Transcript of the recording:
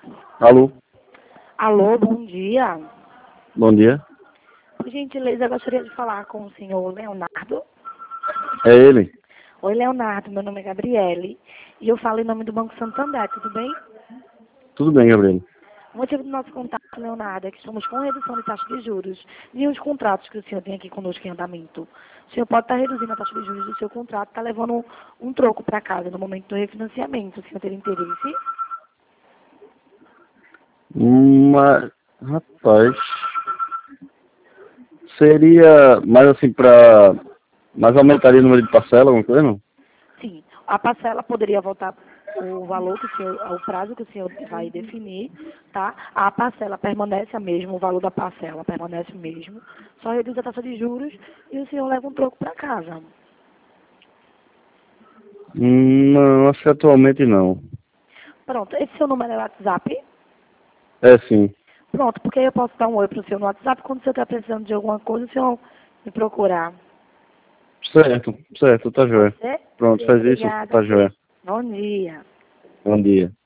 Alô, Alô, bom dia. bom dia. Por gentileza, eu gostaria de falar com o senhor Leonardo. É ele? Oi, Leonardo, meu nome é Gabriele e eu falo em nome do Banco Santander, tudo bem? Tudo bem, Gabriel? O motivo do nosso contato, Leonardo, é que estamos com redução de taxa de juros e os contratos que o senhor tem aqui conosco em andamento. O senhor pode estar reduzindo a taxa de juros do seu contrato, está levando um troco para casa no momento do refinanciamento. O senhor teria interesse? Mas, rapaz, seria mais assim pra... Mas aumentaria o número de parcela, alguma coisa, não? Sim, a parcela poderia voltar o valor que o senhor, o prazo que o senhor vai definir, tá? A parcela permanece a mesma, o valor da parcela permanece o mesmo, só reduz a taxa de juros e o senhor leva um troco para casa. Não, acho que atualmente não. Pronto, esse seu número é o WhatsApp? É sim. Pronto, porque aí eu posso dar um oi para o senhor no WhatsApp, quando o senhor está precisando de alguma coisa, o senhor me procurar. Certo, certo, tá Pode joia. ser? Pronto, faz isso, Obrigada. tá joia. Bom dia. Bom dia.